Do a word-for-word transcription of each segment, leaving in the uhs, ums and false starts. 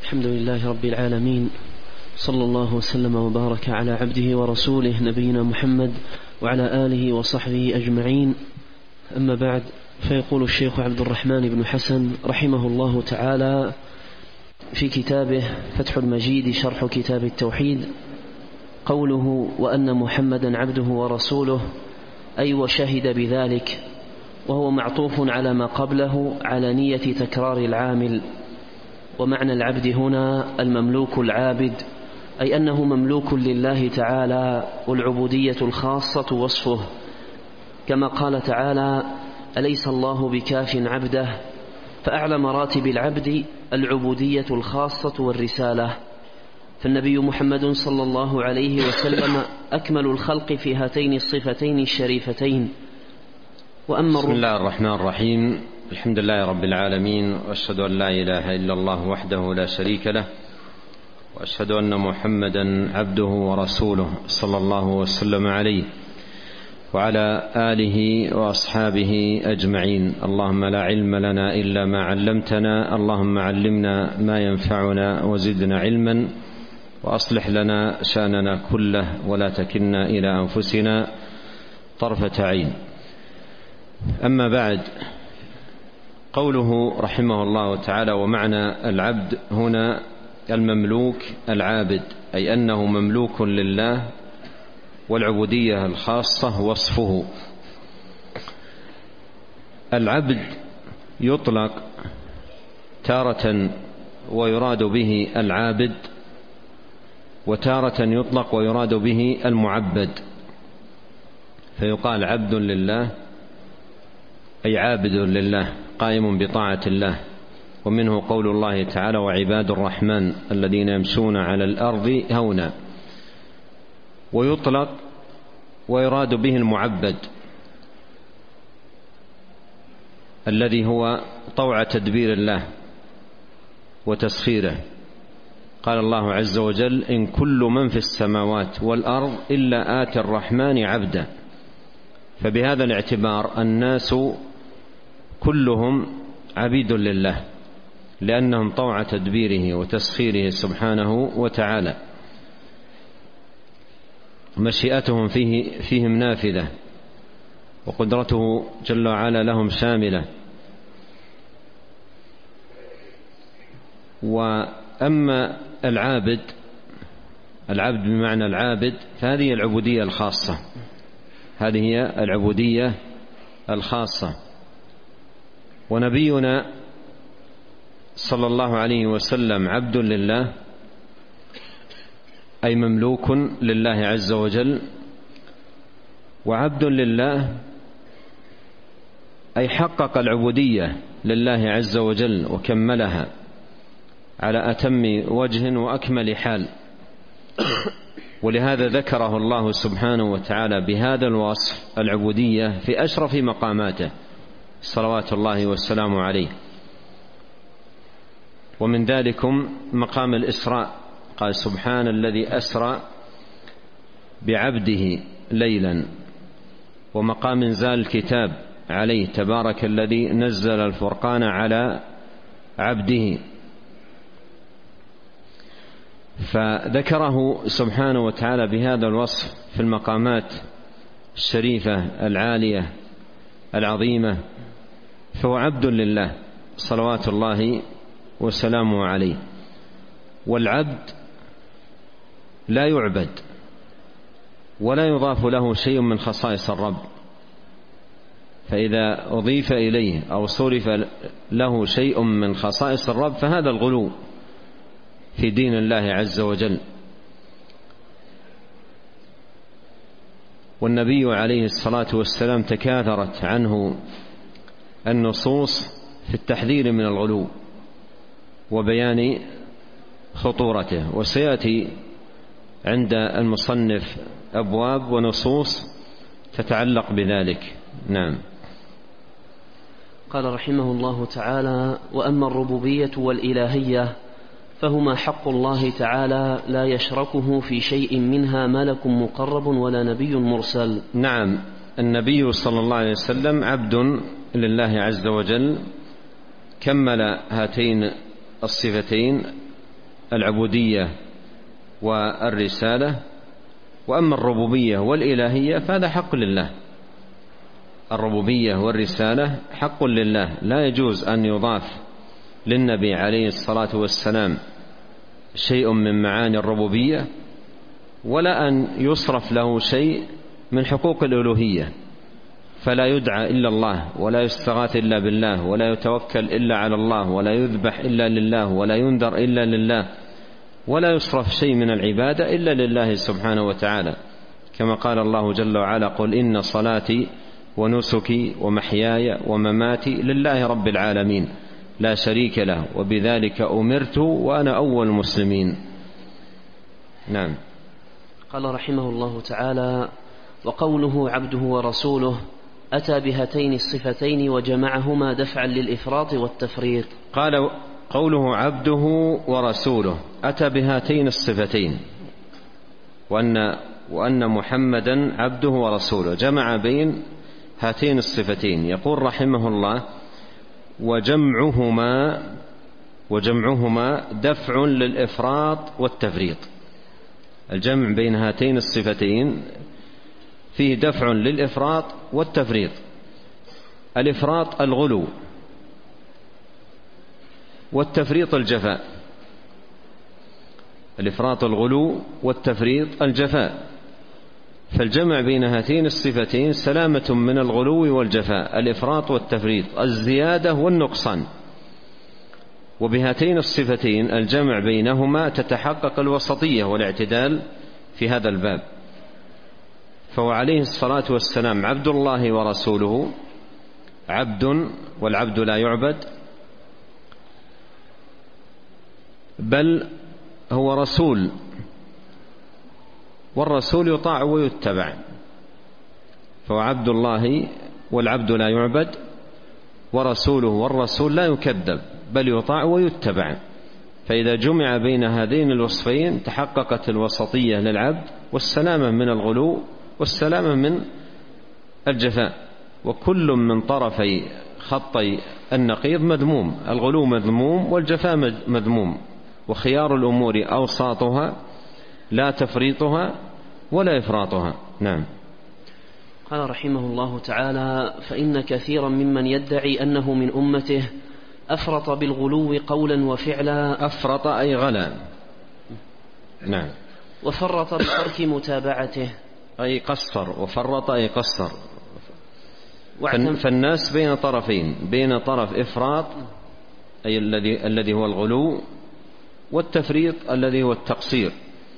الحمد لله رب العالمين، صلى الله وسلم وبارك على عبده ورسوله نبينا محمد وعلى آله وصحبه أجمعين. أما بعد، فيقول الشيخ عبد الرحمن بن حسن رحمه الله تعالى في كتابه فتح المجيد شرح كتاب التوحيد: قوله وأن محمدا عبده ورسوله، أي وشهد بذلك، وهو معطوف على ما قبله على نية تكرار العامل. ومعنى العبد هنا المملوك العابد، أي أنه مملوك لله تعالى، والعبودية الخاصة وصفه، كما قال تعالى: أليس الله بكاف عبده؟ فأعلى مراتب العبد العبودية الخاصة والرسالة. فالنبي محمد صلى الله عليه وسلم أكمل الخلق في هاتين الصفتين الشريفتين. وأما بسم الله الرحمن الرحيم، الحمد لله رب العالمين، وأشهد أن لا إله إلا الله وحده لا شريك له، وأشهد أن محمدا عبده ورسوله صلى الله وسلم عليه وعلى آله وأصحابه أجمعين. اللهم لا علم لنا إلا ما علمتنا، اللهم علمنا ما ينفعنا وزدنا علما، وأصلح لنا شأننا كله ولا تكلنا إلى أنفسنا طرفة عين. أما بعد، قوله رحمه الله تعالى: ومعنى العبد هنا المملوك العابد، أي أنه مملوك لله، والعبودية الخاصة وصفه. العبد يطلق تارة ويراد به العابد، وتارة يطلق ويراد به المعبد، فيقال عبد لله أي عابد لله قائم بطاعة الله. ومنه قول الله تعالى: وعباد الرحمن الذين يمشون على الأرض هونا. ويطلق ويراد به المعبد الذي هو طوع تدبير الله وتسخيره. قال الله عز وجل: إن كل من في السماوات والأرض إلا آتي الرحمن عبدا. فبهذا الاعتبار الناس كلهم عبيد لله، لأنهم طوع تدبيره وتسخيره سبحانه وتعالى. مشيئتهم فيه فيهم نافذة، وقدرته جل وعلا لهم شاملة. وأما العابد، العبد بمعنى العابد، فهذه العبودية الخاصة، هذه هي العبودية الخاصة. ونبينا صلى الله عليه وسلم عبد لله، أي مملوك لله عز وجل. وعبد لله أي حقق العبودية لله عز وجل وكملها على أتم وجه وأكمل حال. ولهذا ذكره الله سبحانه وتعالى بهذا الوصف العبودية في أشرف مقاماته صلوات الله والسلام عليه. ومن ذلكم مقام الإسراء، قال: سبحان الذي أسرى بعبده ليلا. ومقام إنزال الكتاب عليه: تبارك الذي نزل الفرقان على عبده. فذكره سبحانه وتعالى بهذا الوصف في المقامات الشريفة العالية العظيمة، فهو عبد لله صلوات الله وسلامه عليه. والعبد لا يعبد ولا يضاف له شيء من خصائص الرب، فإذا أضيف إليه أو صرف له شيء من خصائص الرب فهذا الغلو في دين الله عز وجل. والنبي عليه الصلاة والسلام تكاثرت عنه النصوص في التحذير من الغلو وبيان خطورته. وسيأتي عند المصنف أبواب ونصوص تتعلق بذلك. نعم. قال رحمه الله تعالى: وأما الربوبية والإلهية فهما حق الله تعالى، لا يشركه في شيء منها ملك مقرب ولا نبي مرسل. نعم، النبي صلى الله عليه وسلم عبد لله عز وجل، كمل هاتين الصفتين العبودية والرسالة. وأما الربوبية والإلهية فهذا حق لله. الربوبية والرسالة حق لله، لا يجوز أن يضاف للنبي عليه الصلاة والسلام شيء من معاني الربوبية، ولا أن يصرف له شيء من حقوق الألوهية، فلا يدعى إلا الله، ولا يستغاث إلا بالله، ولا يتوكل إلا على الله، ولا يذبح إلا لله، ولا ينذر إلا لله، ولا يصرف شيء من العبادة إلا لله سبحانه وتعالى، كما قال الله جل وعلا: قل إن صلاتي ونسكي ومحياي ومماتي لله رب العالمين لا شريك له وبذلك أمرت وأنا أول المسلمين. نعم. قال رحمه الله تعالى: وقوله عبده ورسوله أتى بهاتين الصفتين وجمعهما دفعا للإفراط والتفريط. قال قوله عبده ورسوله أتى بهاتين الصفتين، وأن, وأن محمدا عبده ورسوله، جمع بين هاتين الصفتين. يقول رحمه الله: وجمعهما وجمعهما دفع للإفراط والتفريط. الجمع بين هاتين الصفتين فيه دفع للإفراط والتفريط. الإفراط الغلو، والتفريط الجفاء. الإفراط الغلو والتفريط الجفاء. فالجمع بين هاتين الصفتين سلامة من الغلو والجفاء، الإفراط والتفريط، الزيادة والنقصان. وبهاتين الصفتين الجمع بينهما تتحقق الوسطية والاعتدال في هذا الباب. فهو عليه الصلاة والسلام عبد الله ورسوله، عبد والعبد لا يعبد، بل هو رسول، والرسول يطاع ويتبع. فهو عبد الله والعبد لا يعبد، ورسوله والرسول لا يكذب بل يطاع ويتبع. فإذا جمع بين هذين الوصفين تحققت الوسطية للعبد، والسلامة من الغلو، والسلامة من الجفاء. وكل من طرفي خطي النقيض مذموم، الغلو مذموم والجفاء مذموم، وخيار الأمور أوساطها لا تفريطها ولا إفراطها. نعم. قال رحمه الله تعالى: فإن كثيرا ممن يدعي أنه من أمته أفرط بالغلو قولا وفعلا. أفرط أي غلا. نعم. وفرط بترك متابعته أي قصر، وفرط أي قصر. فالناس بين طرفين، بين طرف إفراط أي الذي الذي هو الغلو، والتفريط الذي هو التقصير،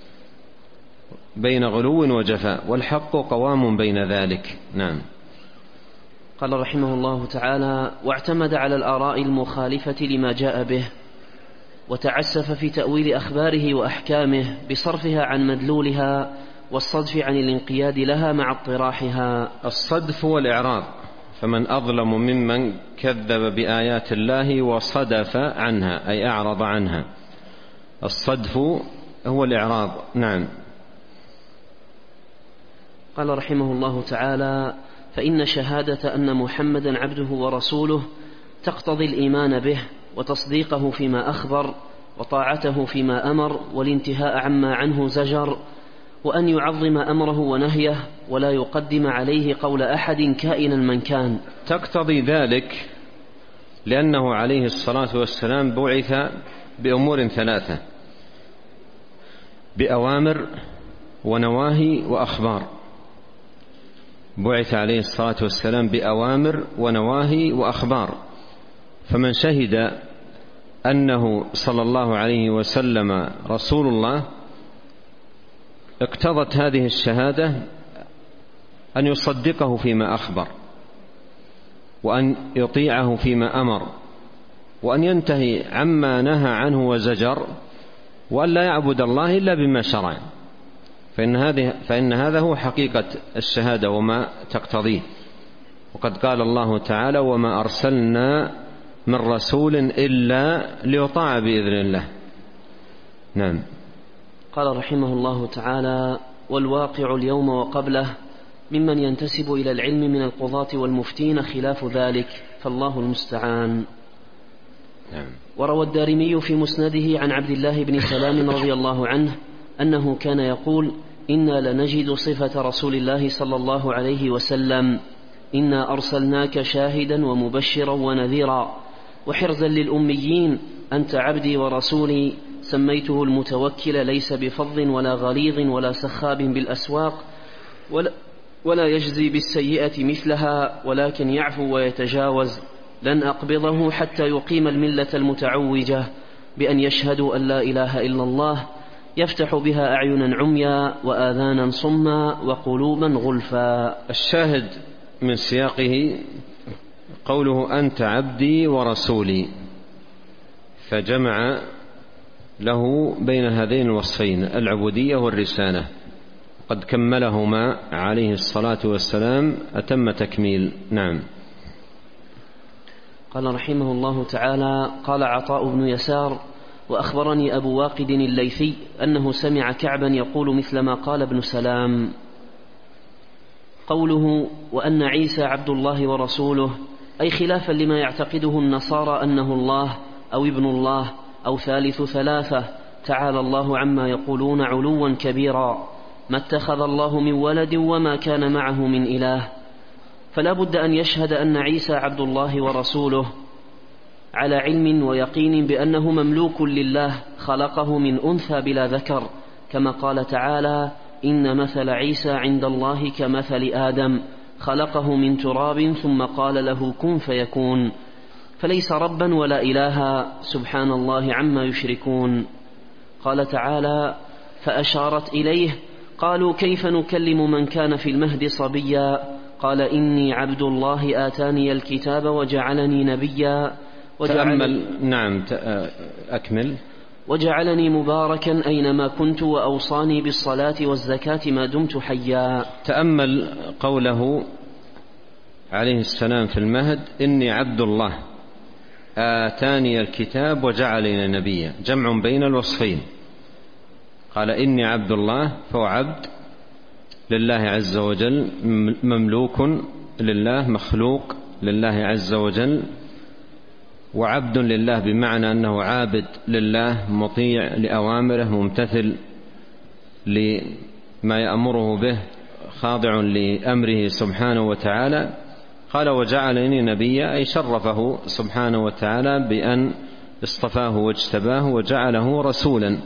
بين غلو وجفاء، والحق قوام بين ذلك. نعم. قال رحمه الله تعالى: واعتمد على الآراء المخالفة لما جاء به، وتعسف في تأويل أخباره وأحكامه بصرفها عن مدلولها والصدف عن الانقياد لها مع اطراحها. الصدف والإعراض، فمن أظلم ممن كذب بآيات الله وصدف عنها أي أعرض عنها. الصدف هو الإعراض. نعم. قال رحمه الله تعالى: فإن شهادة أن محمدا عبده ورسوله تقتضي الإيمان به وتصديقه فيما أخبر، وطاعته فيما أمر، والانتهاء عما عنه زجر، وأن يعظم أمره ونهيه ولا يقدم عليه قول أحد كائنا من كان. تقتضي ذلك لأنه عليه الصلاة والسلام بعث بأمور ثلاثة: بأوامر ونواهي وأخبار. بعث عليه الصلاة والسلام بأوامر ونواهي وأخبار. فمن شهد أنه صلى الله عليه وسلم رسول الله اقتضت هذه الشهادة أن يصدقه فيما أخبر، وأن يطيعه فيما أمر، وأن ينتهي عما نهى عنه وزجر، وأن لا يعبد الله إلا بما شرع. فإن هذه فإن هذا هو حقيقة الشهادة وما تقتضيه. وقد قال الله تعالى: وما أرسلنا من رسول إلا ليطاع بإذن الله. نعم. قال رحمه الله تعالى: والواقع اليوم وقبله ممن ينتسب إلى العلم من القضاة والمفتين خلاف ذلك، فالله المستعان. نعم. وروى الدارمي في مسنده عن عبد الله بن سلام رضي الله عنه أنه كان يقول: إنا لنجد صفة رسول الله صلى الله عليه وسلم: إنا أرسلناك شاهدا ومبشرا ونذيرا وحرزا للأميين، أنت عبدي ورسولي، سميته المتوكل، ليس بفظ ولا غليظ ولا سخاب بالأسواق، ولا, ولا يجزي بالسيئة مثلها، ولكن يعفو ويتجاوز. لن أقبضه حتى يقيم الملة المتعوجة بأن يشهدوا أن لا إله إلا الله، يفتح بها أعينا عميا وآذانا صما وقلوبا غلفا. الشاهد من سياقه قوله: أنت عبدي ورسولي، فجمع له بين هذين الوصفين، العبودية والرسالة، قد كملهما عليه الصلاة والسلام أتم تكميل. نعم. قال رحمه الله تعالى: قال عطاء بن يسار: وأخبرني أبو واقد الليثي أنه سمع كعبا يقول مثل ما قال ابن سلام. قوله: وأن عيسى عبد الله ورسوله، أي خلافا لما يعتقده النصارى أنه الله أو ابن الله أو ثالث ثلاثة، تعالى الله عما يقولون علوا كبيرا. ما اتخذ الله من ولد وما كان معه من إله، فلا بد أن يشهد أن عيسى عبد الله ورسوله على علم ويقين بأنه مملوك لله، خلقه من أنثى بلا ذكر، كما قال تعالى: إن مثل عيسى عند الله كمثل آدم، خلقه من تراب ثم قال له كن فيكون، فليس ربا ولا إلها، سبحان الله عما يشركون. قال تعالى: فأشارت إليه، قالوا كيف نكلم من كان في المهد صبيا، قال إني عبد الله آتاني الكتاب وجعلني نبيا وجعلني نعم أكمل وجعلني مباركا أينما كنت وأوصاني بالصلاة والزكاة ما دمت حيا. تأمل قوله عليه السلام في المهد: إني عبد الله آتاني الكتاب وجعلني نبيا، جمع بين الوصفين. قال إني عبد الله، فهو عبد لله عز وجل، مملوك لله، مخلوق لله عز وجل، وعبد لله بمعنى أنه عابد لله، مطيع لأوامره، ممتثل لما يأمره به، خاضع لأمره سبحانه وتعالى. قال وجعلني نبيا، أي شرفه سبحانه وتعالى بأن اصطفاه واجتباه وجعله رسولا،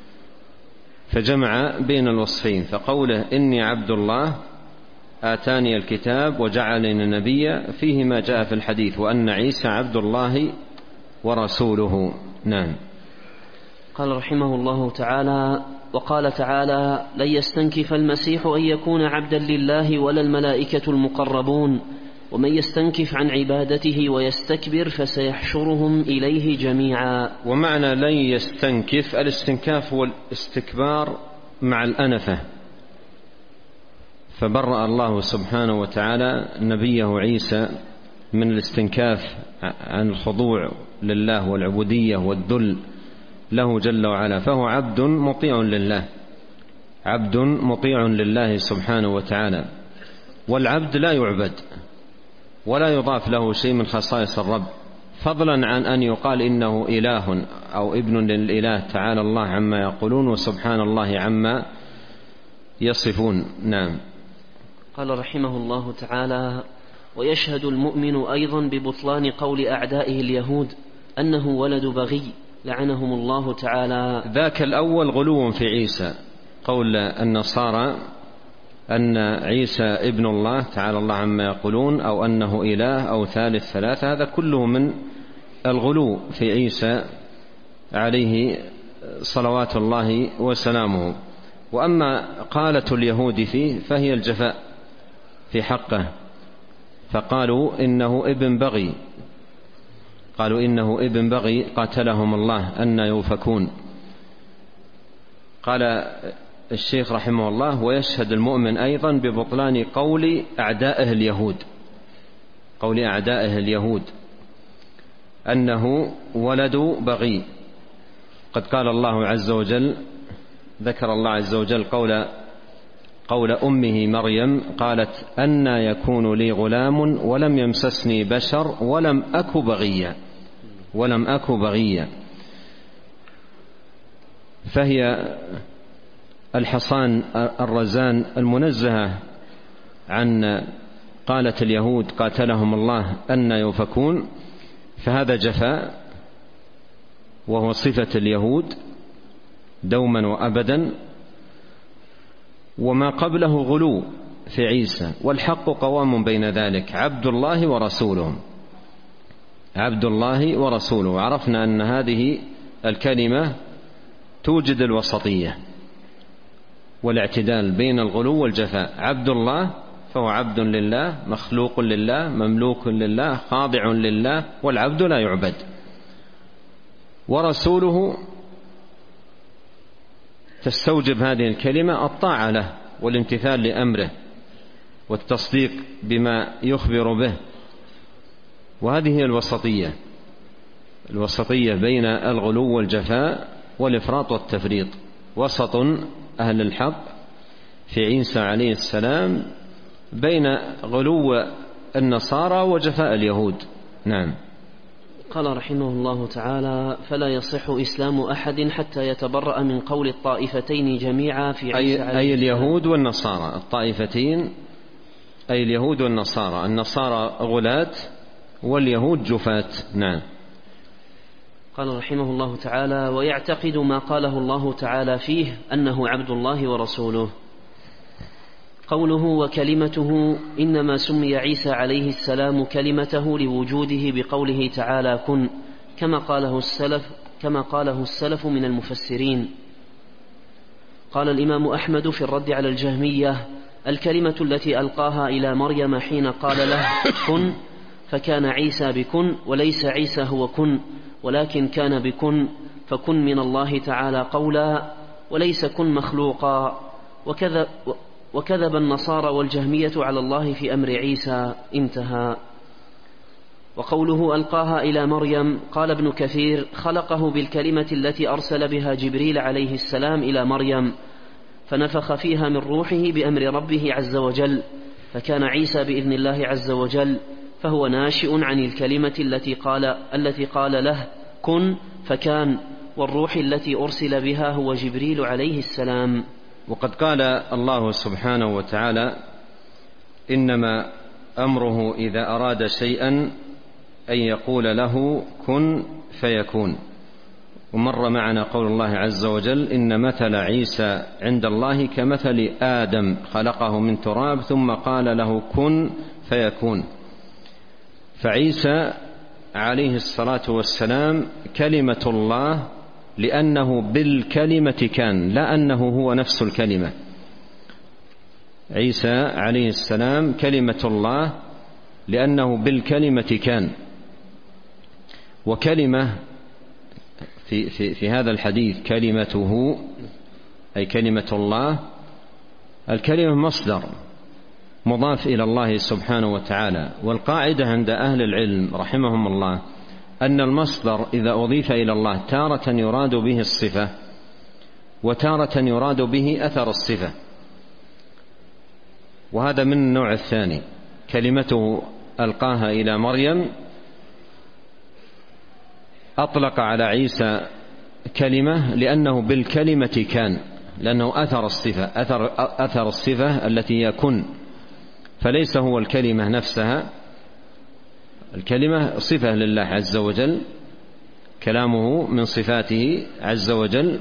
فجمع بين الوصفين. فقوله إني عبد الله آتاني الكتاب وجعلني نبيا فيه ما جاء في الحديث وأن عيسى عبد الله ورسوله. نعم. قال رحمه الله تعالى: وقال تعالى: لن يستنكف المسيح أن يكون عبدا لله ولا الملائكة المقربون، ومن يستنكف عن عبادته ويستكبر فسيحشرهم إليه جميعا. ومعنى لن يستنكف، الاستنكاف هو الاستكبار مع الأنفة، فبرأ الله سبحانه وتعالى نبيه عيسى من الاستنكاف عن الخضوع لله والعبودية والذل له جل وعلا، فهو عبد مطيع لله، عبد مطيع لله سبحانه وتعالى. والعبد لا يعبد ولا يضاف له شيء من خصائص الرب، فضلا عن أن يقال إنه إله أو ابن للإله، تعالى الله عما يقولون وسبحان الله عما يصفون. نعم. قال رحمه الله تعالى: ويشهد المؤمن أيضا ببطلان قول أعدائه اليهود أنه ولد بغي لعنهم الله تعالى. ذاك الأول غلو في عيسى، قول النصارى أن عيسى ابن الله تعالى الله عما يقولون، أو أنه إله أو ثالث ثلاثة، هذا كله من الغلو في عيسى عليه صلوات الله وسلامه. وأما قالة اليهود فيه فهي الجفاء في حقه، فقالوا إنه ابن بغي، قالوا إنه ابن بغي قاتلهم الله أن يوفكون. قال الشيخ رحمه الله: ويشهد المؤمن أيضا ببطلان قول أعدائه اليهود، قول أعدائه اليهود أنه ولد بغي. قد قال الله عز وجل، ذكر الله عز وجل قول قول أمه مريم، قالت أنى يكون لي غلام ولم يمسسني بشر ولم أك بغيا. ولم أك بغيا. فهي الحصان الرزان المنزهة عن قالة اليهود قاتلهم الله أن يؤفكون، فهذا جفاء وهو صفة اليهود دوما وأبدا، وما قبله غلو في عيسى، والحق قوام بين ذلك، عبد الله ورسوله، عبد الله ورسوله. عرفنا أن هذه الكلمة توجد الوسطية والاعتدال بين الغلو والجفاء. عبد الله فهو عبد لله، مخلوق لله، مملوك لله، خاضع لله، والعبد لا يعبد. ورسوله تستوجب هذه الكلمة الطاعة له والامتثال لأمره والتصديق بما يخبر به، وهذه هي الوسطية، الوسطية بين الغلو والجفاء والإفراط والتفريط. وسط أهل الحق في عيسى عليه السلام بين غلو النصارى وجفاء اليهود. نعم. قال رحمه الله تعالى: فلا يصح إسلام أحد حتى يتبرأ من قول الطائفتين جميعا في عيسى عليه السلام. أي اليهود والنصارى، الطائفتين أي اليهود والنصارى، النصارى غلاة واليهود جفاة. نعم. قال رحمه الله تعالى: ويعتقد ما قاله الله تعالى فيه أنه عبد الله ورسوله. قوله وكلمته، إنما سمي عيسى عليه السلام كلمته لوجوده بقوله تعالى كن، كما قاله السلف كما قاله السلف من المفسرين. قال الإمام أحمد في الرد على الجهمية: الكلمة التي ألقاها إلى مريم حين قال له كن، فكان عيسى بكن، وليس عيسى هو كن، ولكن كان بكن، فكن من الله تعالى قولا، وليس كن مخلوقا. وكذا وكذب النصارى والجهمية على الله في أمر عيسى. انتهى. وقوله ألقاها إلى مريم، قال ابن كثير: خلقه بالكلمة التي أرسل بها جبريل عليه السلام إلى مريم، فنفخ فيها من روحه بأمر ربه عز وجل، فكان عيسى بإذن الله عز وجل، فهو ناشئ عن الكلمة التي قال, التي قال له كن فكان، والروح التي أرسل بها هو جبريل عليه السلام. وقد قال الله سبحانه وتعالى: إنما أمره إذا أراد شيئا أن يقول له كن فيكون. ومر معنا قول الله عز وجل: إن مثل عيسى عند الله كمثل آدم خلقه من تراب ثم قال له كن فيكون. فعيسى عليه الصلاة والسلام كلمة الله لأنه بالكلمة كان، لا أنه هو نفس الكلمة. عيسى عليه السلام كلمة الله لأنه بالكلمة كان. وكلمة في, في, في هذا الحديث كلمته أي كلمة الله، الكلمة مصدر مضاف إلى الله سبحانه وتعالى. والقاعدة عند أهل العلم رحمهم الله أن المصدر إذا أضيف إلى الله تارة يراد به الصفة، وتارة يراد به أثر الصفة، وهذا من النوع الثاني. كلمته ألقاها إلى مريم أطلق على عيسى كلمة لأنه بالكلمة كان، لأنه أثر الصفة، أثر, أثر الصفة التي يكون، فليس هو الكلمة نفسها. الكلمة صفة لله عز وجل، كلامه من صفاته عز وجل،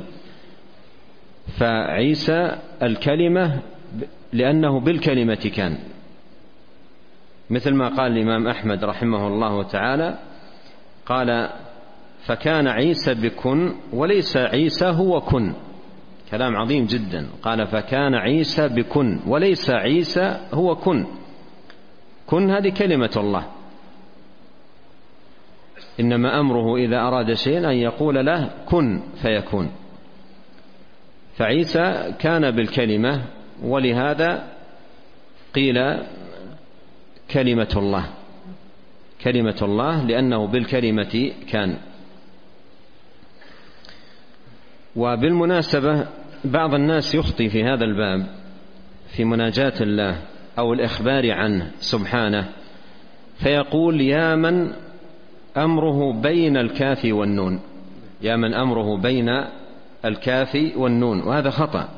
فعيسى الكلمة لأنه بالكلمة كان، مثل ما قال الإمام أحمد رحمه الله تعالى، قال فكان عيسى بكن وليس عيسى هو كن. كلام عظيم جدا. قال فكان عيسى بكن وليس عيسى هو كن. كن هذه كلمة الله، إنما أمره إذا أراد شيئا أن يقول له كن فيكون. فعيسى كان بالكلمة، ولهذا قيل كلمة الله، كلمة الله لأنه بالكلمة كان. وبالمناسبة بعض الناس يخطي في هذا الباب في مناجاة الله أو الإخبار عنه سبحانه، فيقول يا من أمره بين الكاف والنون، يا من أمره بين الكاف والنون، وهذا خطأ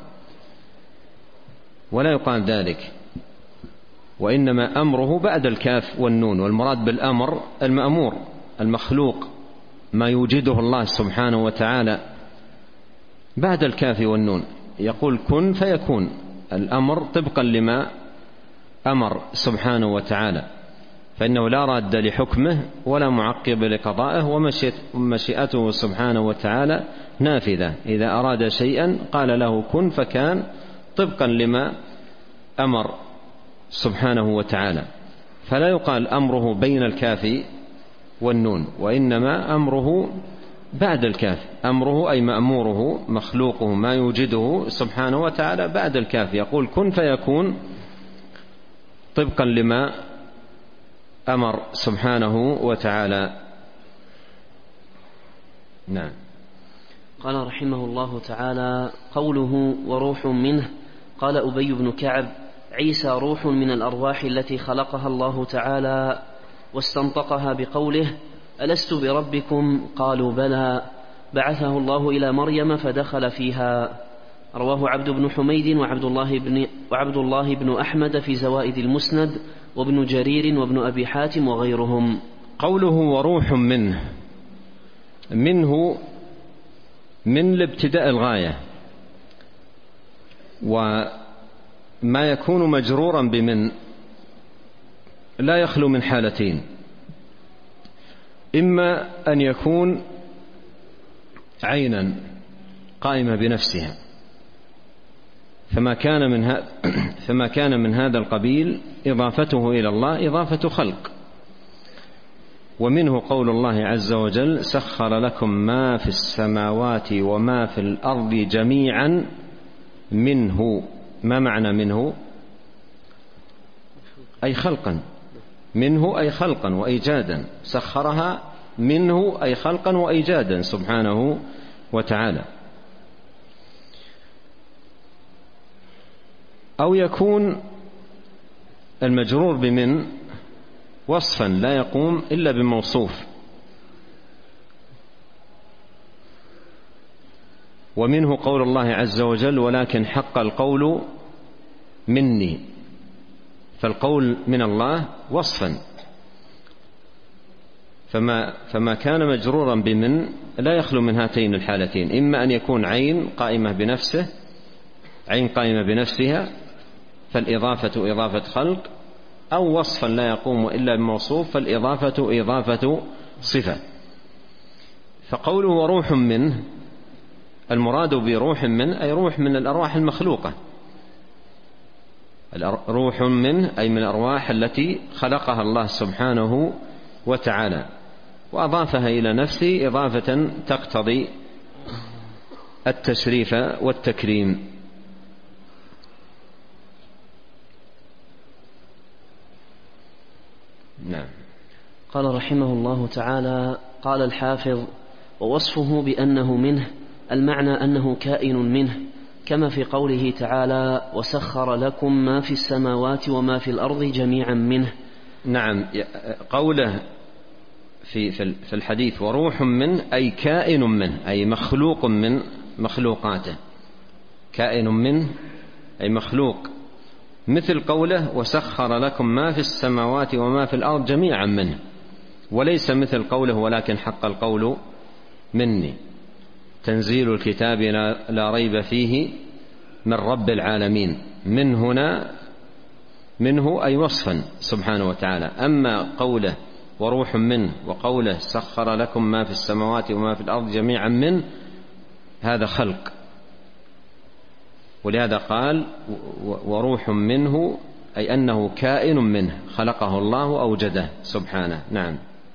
ولا يقال ذلك، وإنما أمره بعد الكاف والنون، والمراد بالأمر المأمور المخلوق ما يوجده الله سبحانه وتعالى بعد الكاف والنون. يقول كن فيكون الأمر طبقا لما أمر سبحانه وتعالى، فإنه لا راد لحكمه ولا معقب لقضائه، ومشيئته سبحانه وتعالى نافذة، إذا أراد شيئا قال له كن فكان طبقا لما أمر سبحانه وتعالى. فلا يقال أمره بين الكاف والنون، وإنما أمره بعد الكاف، أمره أي مأموره مخلوقه ما يوجده سبحانه وتعالى بعد الكاف، يقول كن فيكون طبقا لما أمر سبحانه وتعالى. نعم. قال رحمه الله تعالى: قوله وروح منه، قال أبي بن كعب: عيسى روح من الأرواح التي خلقها الله تعالى واستنطقها بقوله: ألست بربكم؟ قالوا بلى، بعثه الله إلى مريم فدخل فيها. رواه عبد بن حميد وعبد الله بن, وعبد الله بن أحمد في زوائد المسند، وابن جرير وابن أبي حاتم وغيرهم. قوله وروح منه، منه من الابتداء الغاية، وما يكون مجرورا بمن لا يخلو من حالتين: إما أن يكون عينا قائمة بنفسها، فما كان من هذا فما كان من هذا القبيل إضافته إلى الله إضافة خلق. ومنه قول الله عز وجل: سخر لكم ما في السماوات وما في الأرض جميعا منه. ما معنى منه؟ أي خلقا، منه أي خلقا وإيجادا، سخرها منه أي خلقا وإيجادا سبحانه وتعالى. أو يكون المجرور بمن وصفا لا يقوم إلا بموصوف. ومنه قول الله عز وجل: ولكن حق القول مني، فالقول من الله وصفا، فما, فما كان مجرورا بمن لا يخلو من هاتين الحالتين: إما أن يكون عين قائمة بنفسه، عين قائمة بنفسها فالإضافة إضافة خلق، أو وصفا لا يقوم إلا بموصوف فالإضافة إضافة صفة. فقوله وروح منه، المراد بروح منه أي روح من الأرواح المخلوقة، روح منه أي من الأرواح التي خلقها الله سبحانه وتعالى، وأضافها إلى نفسه إضافة تقتضي التشريف والتكريم. نعم. قال رحمه الله تعالى: قال الحافظ: ووصفه بأنه منه، المعنى أنه كائن منه، كما في قوله تعالى: وسخر لكم ما في السماوات وما في الأرض جميعا منه. نعم. قوله في في الحديث وروح منه أي كائن منه، أي مخلوق من مخلوقاته، كائن منه أي مخلوق، مثل قوله وسخر لكم ما في السماوات وما في الأرض جميعا منه، وليس مثل قوله ولكن حق القول مني، تنزيل الكتاب لا ريب فيه من رب العالمين. من هنا منه أي وصفا سبحانه وتعالى. أما قوله وروح منه وقوله سخر لكم ما في السماوات وما في الأرض جميعا منه، هذا خلق، ولهذا قال وروح منه أي أنه كائن منه، خلقه الله أوجده سبحانه. نعم.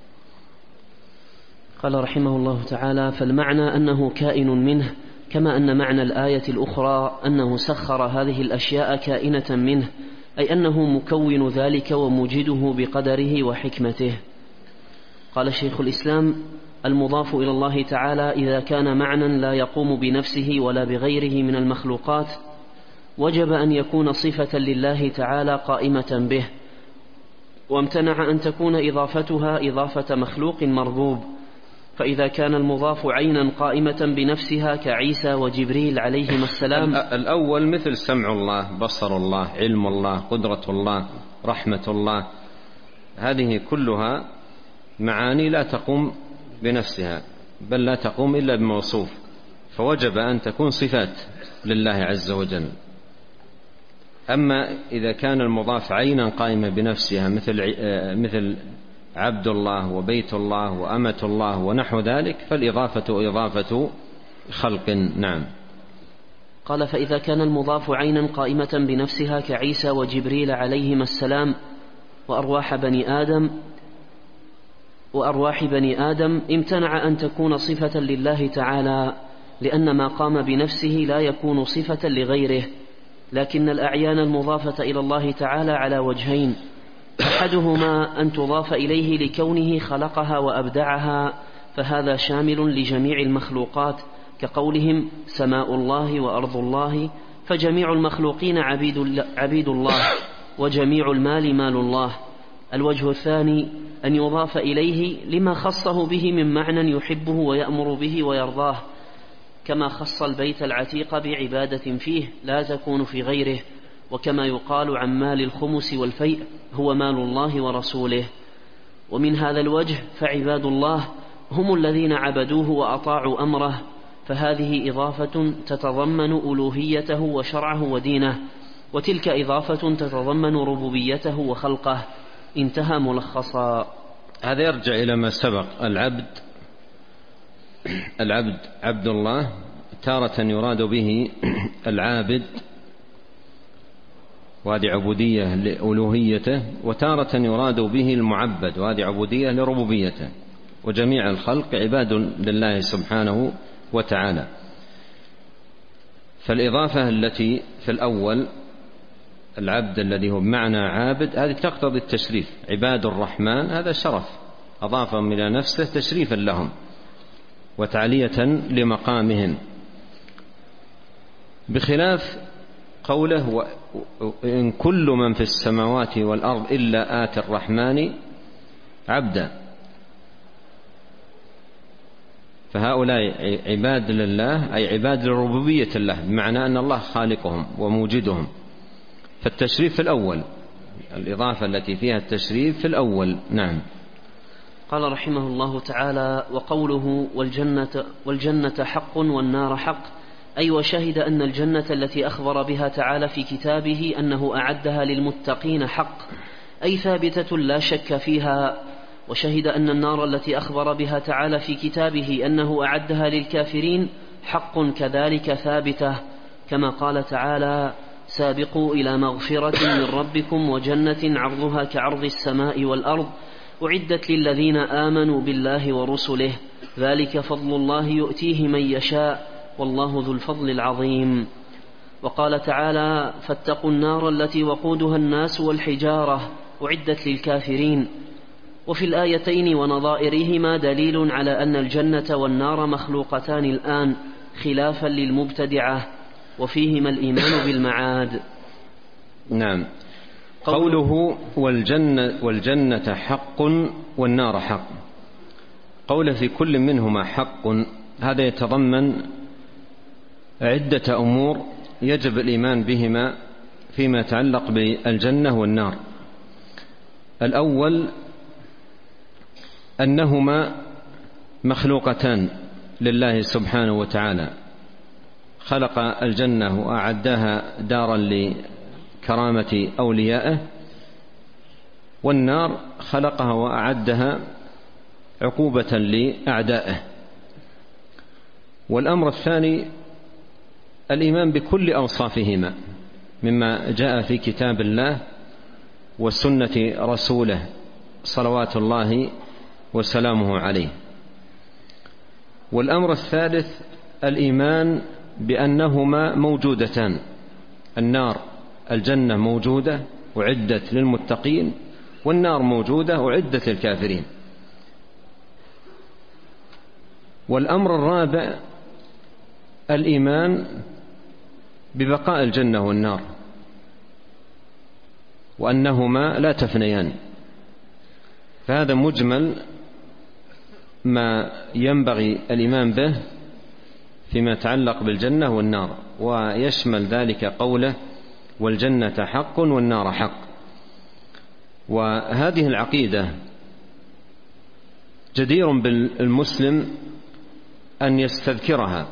قال رحمه الله تعالى: فالمعنى أنه كائن منه، كما أن معنى الآية الأخرى أنه سخر هذه الأشياء كائنة منه، أي أنه مكون ذلك وموجده بقدره وحكمته. قال شيخ الإسلام: المضاف إلى الله تعالى إذا كان معنى لا يقوم بنفسه ولا بغيره من المخلوقات وجب أن يكون صفة لله تعالى قائمة به، وامتنع أن تكون إضافتها إضافة مخلوق مربوب، فإذا كان المضاف عينا قائمة بنفسها كعيسى وجبريل عليهما السلام. الأول مثل سمع الله، بصر الله، علم الله، قدرة الله، رحمة الله، هذه كلها معاني لا تقوم بنفسها، بل لا تقوم إلا بموصوف، فوجب أن تكون صفات لله عز وجل. أما إذا كان المضاف عينا قائمة بنفسها مثل مثل عبد الله وبيت الله وأمة الله ونحو ذلك، فالإضافة إضافة خلق. نعم. قال: فإذا كان المضاف عينا قائمة بنفسها كعيسى وجبريل عليهما السلام وأرواح بني آدم وأرواح بني آدم امتنع أن تكون صفة لله تعالى، لأن ما قام بنفسه لا يكون صفة لغيره، لكن الأعيان المضافة إلى الله تعالى على وجهين: أحدهما أن تضاف إليه لكونه خلقها وأبدعها، فهذا شامل لجميع المخلوقات، كقولهم سماء الله وأرض الله، فجميع المخلوقين عبيد الله، وجميع المال مال الله. الوجه الثاني أن يضاف إليه لما خصه به من معنى يحبه ويأمر به ويرضاه، كما خص البيت العتيق بعبادة فيه لا تكون في غيره، وكما يقال عن مال الخمس والفيء هو مال الله ورسوله. ومن هذا الوجه فعباد الله هم الذين عبدوه وأطاعوا أمره، فهذه إضافة تتضمن ألوهيته وشرعه ودينه، وتلك إضافة تتضمن ربوبيته وخلقه. انتهى ملخصا. هذا يرجع إلى ما سبق. العبد العبد عبد الله تارة يراد به العابد، وهذه عبودية لألوهيته، وتارة يراد به المعبد، وهذه عبودية لربوبيته، وجميع الخلق عباد لله سبحانه وتعالى. فالإضافة التي في الأول العبد الذي هو بمعنى عابد، هذه تقتضي التشريف. عباد الرحمن هذا شرف أضافهم إلى نفسه تشريفا لهم وتعلية لمقامهم، بخلاف قوله إن كل من في السماوات والأرض إلا آتي الرحمن عبدا، فهؤلاء عباد لله أي عباد لربوبية الله، بمعنى أن الله خالقهم وموجدهم. فالتشريف في الأول، الإضافة التي فيها التشريف في الأول. نعم. قال رحمه الله تعالى: وقوله والجنة, والجنة حق والنار حق، أي وشهد أن الجنة التي أخبر بها تعالى في كتابه أنه أعدها للمتقين حق، أي ثابتة لا شك فيها. وشهد أن النار التي أخبر بها تعالى في كتابه أنه أعدها للكافرين حق كذلك ثابتة، كما قال تعالى: سابقوا إلى مغفرة من ربكم وجنة عرضها كعرض السماء والأرض أعدت للذين آمنوا بالله ورسله، ذلك فضل الله يؤتيه من يشاء والله ذو الفضل العظيم. وقال تعالى: فاتقوا النار التي وقودها الناس والحجارة أعدت للكافرين. وفي الآيتين ونظائرهما دليل على أن الجنة والنار مخلوقتان الآن، خلافا للمبتدعة، وفيهما الإيمان بالمعاد. نعم. قوله والجنة, والجنة حق والنار حق، قوله في كل منهما حق، هذا يتضمن عدة أمور يجب الإيمان بهما فيما يتعلق بالجنة والنار. الأول أنهما مخلوقتان لله سبحانه وتعالى، خلق الجنة وأعدها دارا لكرامة أوليائه، والنار خلقها وأعدها عقوبة لأعدائه. والأمر الثاني الإيمان بكل أوصافهما مما جاء في كتاب الله وسنة رسوله صلوات الله وسلامه عليه. والأمر الثالث الإيمان بأنهما موجودتان، النار الجنة موجودة وعدت للمتقين، والنار موجودة وعدت للكافرين. والأمر الرابع الإيمان ببقاء الجنة والنار، وأنهما لا تفنيان، فهذا مجمل ما ينبغي الإيمان به فيما يتعلق بالجنة والنار، ويشمل ذلك قوله والجنة حق والنار حق. وهذه العقيدة جدير بالمسلم أن يستذكرها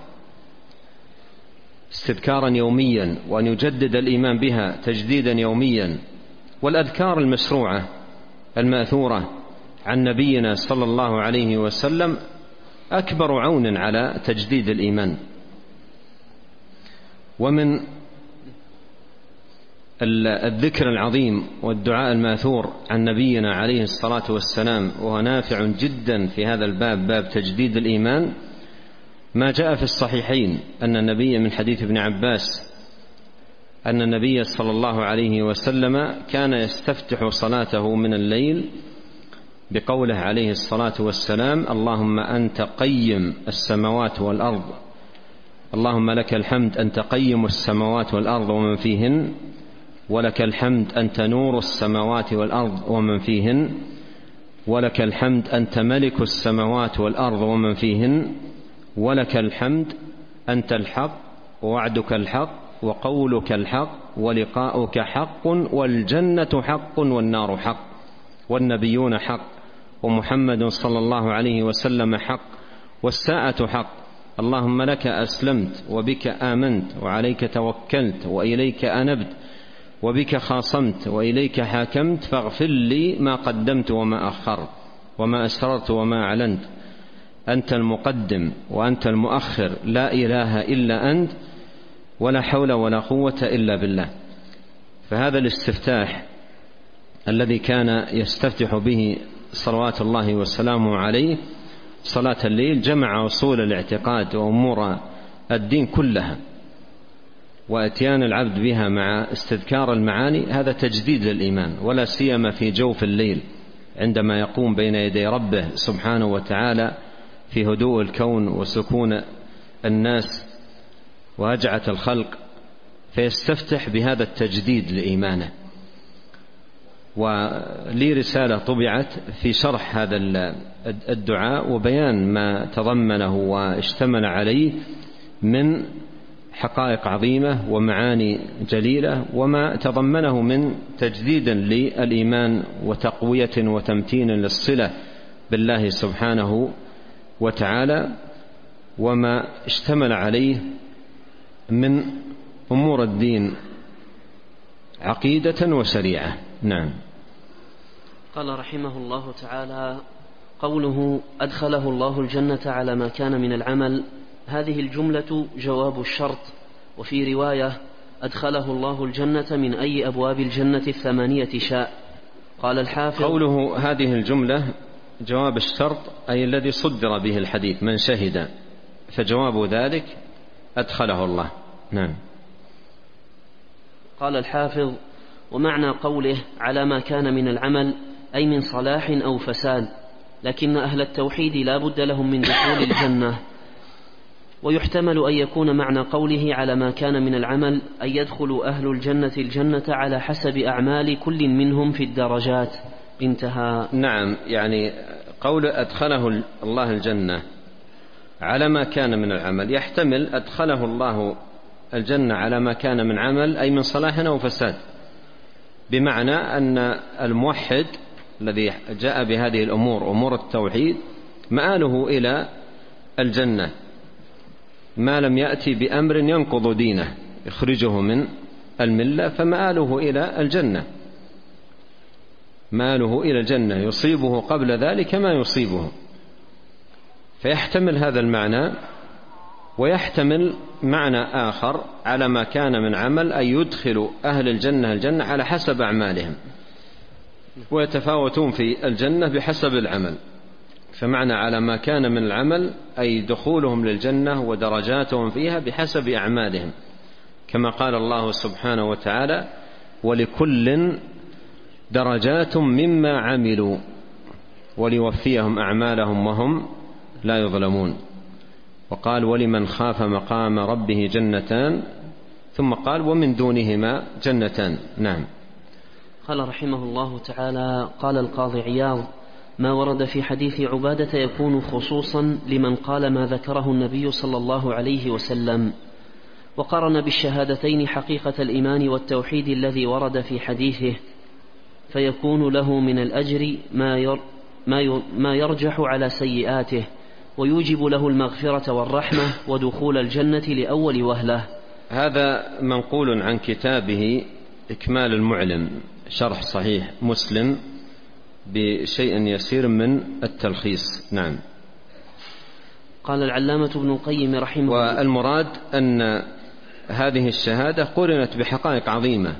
استذكارا يوميا، وأن يجدد الإيمان بها تجديدا يوميا. والأذكار المشروعة المأثورة عن نبينا صلى الله عليه وسلم أكبر عون على تجديد الإيمان. ومن الذكر العظيم والدعاء الماثور عن نبينا عليه الصلاة والسلام، وهو نافع جدا في هذا الباب، باب تجديد الإيمان، ما جاء في الصحيحين أن النبي من حديث ابن عباس أن النبي صلى الله عليه وسلم كان يستفتح صلاته من الليل بقوله عليه الصلاة والسلام: اللهم أنت قيم السماوات والأرض، اللهم لك الحمد أنت قيم السماوات والأرض ومن فيهن، ولك الحمد أنت نور السماوات والأرض ومن فيهن، ولك الحمد أنت ملك السماوات والأرض ومن فيهن، ولك الحمد أنت الحق ووعدك الحق وقولك الحق ولقاؤك حق والجنة حق والنار حق والنبيون حق ومحمد صلى الله عليه وسلم حق والساعة حق. اللهم لك أسلمت وبك آمنت وعليك توكلت وإليك أنبت وبك خاصمت وإليك حاكمت، فاغفر لي ما قدمت وما أخرت وما أسررت وما أعلنت، أنت المقدم وأنت المؤخر، لا إله إلا أنت، ولا حول ولا قوة إلا بالله. فهذا الاستفتاح الذي كان يستفتح به صلوات الله وسلامه عليه صلاة الليل جمع أصول الاعتقاد وأمور الدين كلها، وأتيان العبد بها مع استذكار المعاني هذا تجديد للإيمان، ولا سيما في جوف الليل عندما يقوم بين يدي ربه سبحانه وتعالى في هدوء الكون وسكون الناس وهجعة الخلق، فيستفتح بهذا التجديد لإيمانه. ولي رسالة طبعت في شرح هذا الدعاء وبيان ما تضمنه واشتمل عليه من حقائق عظيمة ومعاني جليلة، وما تضمنه من تجديد للإيمان وتقوية وتمتين للصلة بالله سبحانه وتعالى، وما اشتمل عليه من أمور الدين عقيدة وشريعة. نعم. قال رحمه الله تعالى: قوله أدخله الله الجنة على ما كان من العمل، هذه الجملة جواب الشرط. وفي رواية: أدخله الله الجنة من أي أبواب الجنة الثمانية شاء. قال الحافظ: قوله هذه الجملة جواب الشرط أي الذي صدر به الحديث من شهد، فجواب ذلك أدخله الله. نعم. قال الحافظ: ومعنى قوله على ما كان من العمل أي من صلاح أو فساد، لكن أهل التوحيد لا بد لهم من دخول الجنة. ويحتمل أن يكون معنى قوله على ما كان من العمل أن يدخل أهل الجنة الجنة على حسب أعمال كل منهم في الدرجات. انتهى. نعم، يعني قول أدخله الله الجنة على ما كان من العمل يحتمل أدخله الله الجنة على ما كان من عمل أي من صلاح أو فساد، بمعنى أن الموحد الذي جاء بهذه الأمور أمور التوحيد مآله إلى الجنة ما لم يأتي بأمر ينقض دينه يخرجه من الملة، فمآله إلى الجنة، مآله إلى الجنة يصيبه قبل ذلك ما يصيبه. فيحتمل هذا المعنى، ويحتمل معنى آخر على ما كان من عمل أن يدخل أهل الجنة الجنة على حسب أعمالهم، ويتفاوتون في الجنة بحسب العمل. فمعنى على ما كان من العمل أي دخولهم للجنة ودرجاتهم فيها بحسب أعمالهم، كما قال الله سبحانه وتعالى: ولكل درجات مما عملوا وليوفيهم أعمالهم وهم لا يظلمون. وقال: ولمن خاف مقام ربه جنتان، ثم قال: ومن دونهما جنتان. نعم. قال رحمه الله تعالى: قال القاضي عياض: ما ورد في حديث عبادة يكون خصوصا لمن قال ما ذكره النبي صلى الله عليه وسلم، وقرن بالشهادتين حقيقة الإيمان والتوحيد الذي ورد في حديثه، فيكون له من الأجر ما يرجح على سيئاته، ويوجب له المغفرة والرحمة ودخول الجنة لأول وهلة. هذا منقول عن كتابه إكمال المعلم شرح صحيح مسلم بشيء يسير من التلخيص. نعم. قال العلامة ابن القيم رحمه الله: والمراد أن هذه الشهادة قرنت بحقائق عظيمة،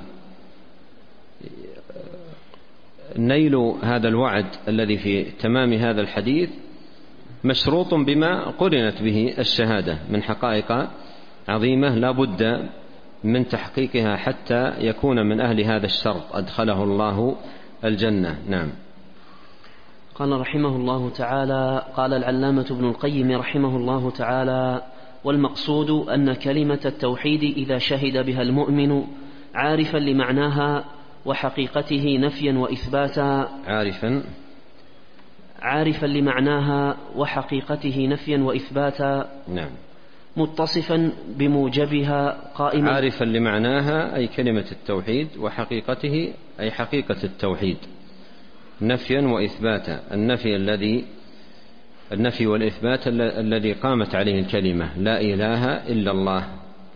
نيل هذا الوعد الذي في تمام هذا الحديث مشروط بما قرنت به الشهادة من حقائق عظيمة لا بد من تحقيقها حتى يكون من أهل هذا الشرط أدخله الله الجنة. نعم. قال رحمه الله تعالى: قال العلامة ابن القيم رحمه الله تعالى: والمقصود أن كلمة التوحيد إذا شهد بها المؤمن عارفا لمعناها وحقيقته نفيا وإثباتا عارفا عارفا لمعناها وحقيقته نفيا وإثباتا نعم. متصفا بموجبها قائما عارفا لمعناها أي كلمة التوحيد، وحقيقته أي حقيقة التوحيد نفيا وإثباتا، النفي الذي النفي والإثبات الذي قامت عليه الكلمة لا إله إلا الله.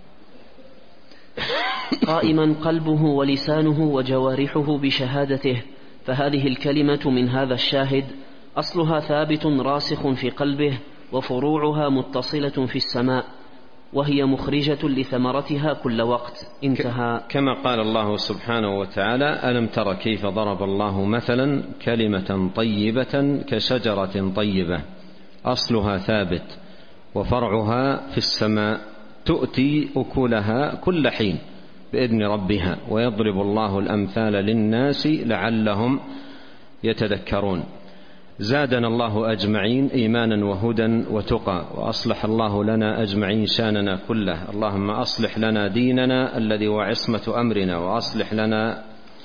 قائما قلبه ولسانه وجوارحه بشهادته، فهذه الكلمة من هذا الشاهد أصلها ثابت راسخ في قلبه، وفروعها متصلة في السماء، وهي مخرجة لثمرتها كل وقت. انتهى. كما قال الله سبحانه وتعالى: ألم تر كيف ضرب الله مثلا كلمة طيبة كشجرة طيبة أصلها ثابت وفرعها في السماء تؤتي أكلها كل حين بإذن ربها ويضرب الله الأمثال للناس لعلهم يتذكرون. زادنا الله أجمعين إيمانا وهدى وتقى، وأصلح الله لنا أجمعين شاننا كله. اللهم أصلح لنا ديننا الذي هو عصمة أمرنا، وأصلح لنا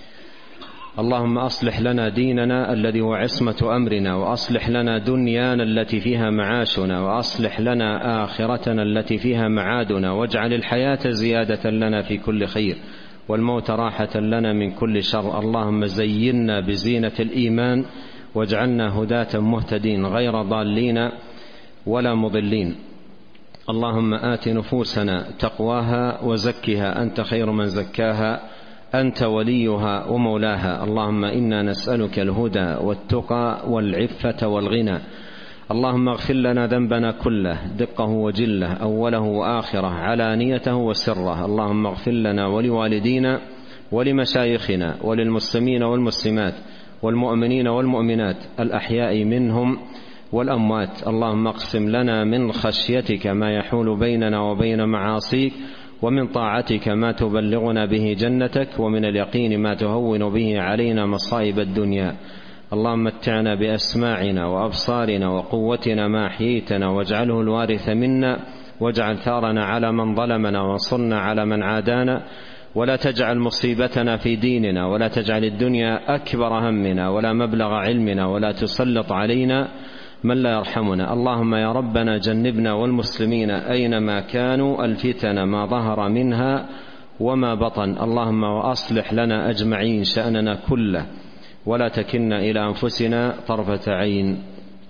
اللهم أصلح لنا ديننا الذي هو عصمة أمرنا، وأصلح لنا دنيانا التي فيها معاشنا، وأصلح لنا آخرتنا التي فيها معادنا، واجعل الحياة زيادة لنا في كل خير والموت راحة لنا من كل شر. اللهم زينا بزينة الإيمان واجعلنا هداة مهتدين غير ضالين ولا مضلين. اللهم آت نفوسنا تقواها وزكها أنت خير من زكاها أنت وليها ومولاها. اللهم إنا نسألك الهدى والتقى والعفة والغنى. اللهم اغفر لنا ذنبنا كله دقه وجله أوله وآخره علانيته وسره. اللهم اغفر لنا ولوالدينا ولمشايخنا وللمسلمين والمسلمات والمؤمنين والمؤمنات الأحياء منهم والأموات. اللهم اقسم لنا من خشيتك ما يحول بيننا وبين معاصيك، ومن طاعتك ما تبلغنا به جنتك، ومن اليقين ما تهون به علينا مصائب الدنيا. اللهم متعنا بأسماعنا وأبصارنا وقوتنا ما أحييتنا، واجعله الوارث منا، واجعل ثارنا على من ظلمنا، وانصرنا على من عادانا، ولا تجعل مصيبتنا في ديننا، ولا تجعل الدنيا أكبر همنا ولا مبلغ علمنا، ولا تسلط علينا من لا يرحمنا. اللهم يا ربنا جنبنا والمسلمين أينما كانوا الفتن ما ظهر منها وما بطن. اللهم وأصلح لنا أجمعين شأننا كله، ولا تكلنا إلى أنفسنا طرفة عين.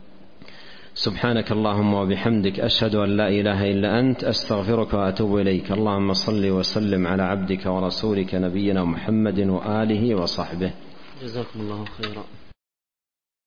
سبحانك اللهم وبحمدك أشهد أن لا إله إلا أنت أستغفرك وأتوب إليك. اللهم صل وسلم على عبدك ورسولك نبينا محمد وآله وصحبه. جزاكم الله خيرا.